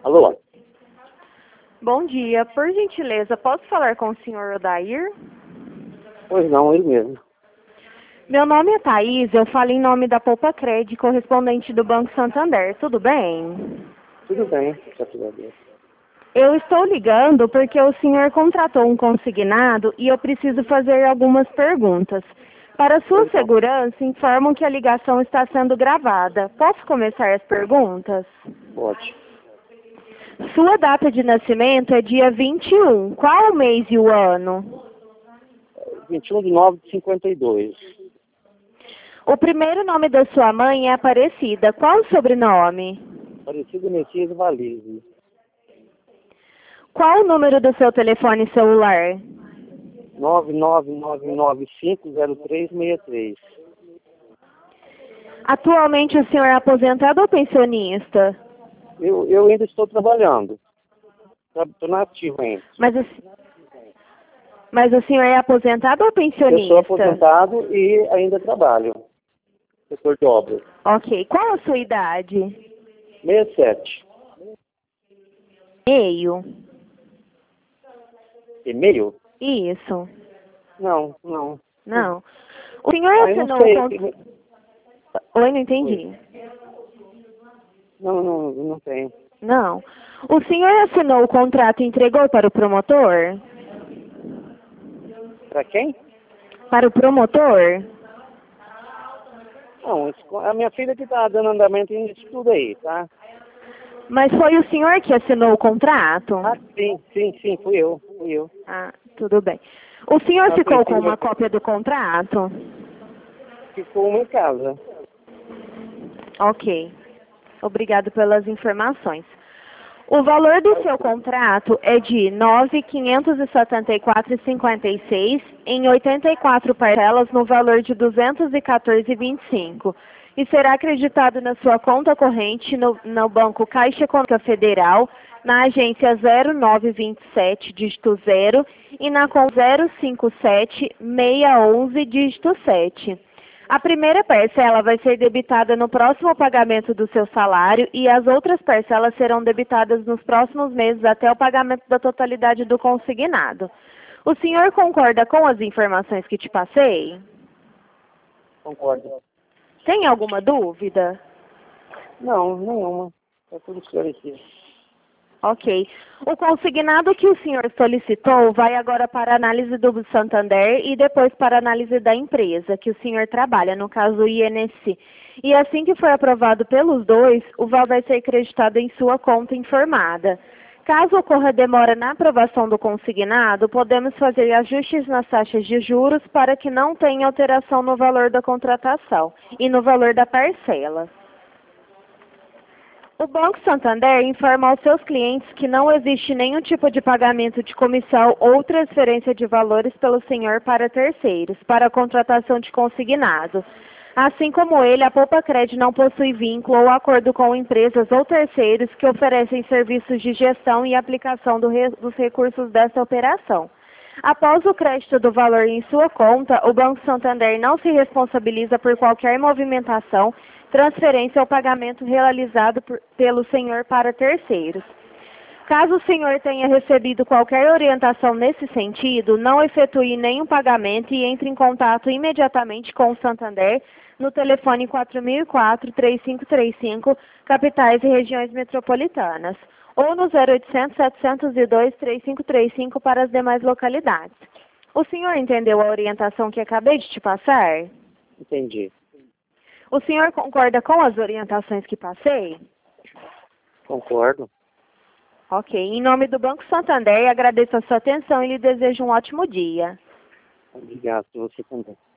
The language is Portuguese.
Alô? Bom dia. Por gentileza, posso falar com o senhor Odair? Pois não, ele mesmo. Meu nome é Thaís, eu falo em nome da Poupa Cred, correspondente do Banco Santander. Tudo bem? Tudo bem, graças a Deus. Eu estou ligando porque o senhor contratou um consignado e eu preciso fazer algumas perguntas. Para sua Pois não. segurança, informam que a ligação está sendo gravada. Posso começar as perguntas? Pode. Sua data de nascimento é dia 21. Qual o mês e o ano? 21/9/52. O primeiro nome da sua mãe é Aparecida. Qual o sobrenome? Aparecido Messias Valise. Qual o número do seu telefone celular? 999950363. Atualmente o senhor é aposentado ou pensionista? Eu ainda estou trabalhando. Estou na ativa ainda. Mas o senhor é aposentado ou Eu pensionista? sou aposentado e ainda trabalho. Setor de obras. Ok. Qual a sua idade? 67. Meio. E-mail? Isso. Não. Não. O senhor Ah, eu não assinou sei. Oi, não entendi. Não tenho. Não. O senhor assinou o contrato e entregou para o promotor? Para quem? Para o promotor? Não, a minha filha que está dando andamento nisso tudo aí, tá? Mas foi o senhor que assinou o contrato? Ah, sim, fui eu. Ah, tudo bem. O senhor A ficou com princípio, uma cópia do contrato? ficou uma em casa. Ok. Obrigado pelas informações. O valor do seu contrato é de R$ 9.574,56 em 84 parcelas no valor de R$ 214,25 e será acreditado na sua conta corrente no Banco Caixa Econômica Federal, na agência 0927, dígito 0, e na conta 057611, dígito 7. A primeira parcela vai ser debitada no próximo pagamento do seu salário e as outras parcelas serão debitadas nos próximos meses até o pagamento da totalidade do consignado. O senhor concorda com as informações que te passei? Concordo. Tem alguma dúvida? Não, nenhuma. Está tudo esclarecido. Ok. O consignado que o senhor solicitou vai agora para a análise do Santander e depois para a análise da empresa que o senhor trabalha, no caso o INSS. E assim que for aprovado pelos dois, o valor vai ser creditado em sua conta informada. Caso ocorra demora na aprovação do consignado, podemos fazer ajustes nas taxas de juros para que não tenha alteração no valor da contratação e no valor da parcela. O Banco Santander informa aos seus clientes que não existe nenhum tipo de pagamento de comissão ou transferência de valores pelo senhor para terceiros, para a contratação de consignado. Assim como ele, a Poupa Cred não possui vínculo ou acordo com empresas ou terceiros que oferecem serviços de gestão e aplicação dos recursos dessa operação. Após o crédito do valor em sua conta, o Banco Santander não se responsabiliza por qualquer movimentação, transferência ou pagamento realizado pelo senhor para terceiros. Caso o senhor tenha recebido qualquer orientação nesse sentido, não efetue nenhum pagamento e entre em contato imediatamente com o Santander no telefone 4004-3535, capitais e regiões metropolitanas, ou no 0800-702-3535 para as demais localidades. O senhor entendeu a orientação que acabei de te passar? Entendi. O senhor concorda com as orientações que passei? Concordo. Ok. Em nome do Banco Santander, agradeço a sua atenção e lhe desejo um ótimo dia. Obrigado, você também.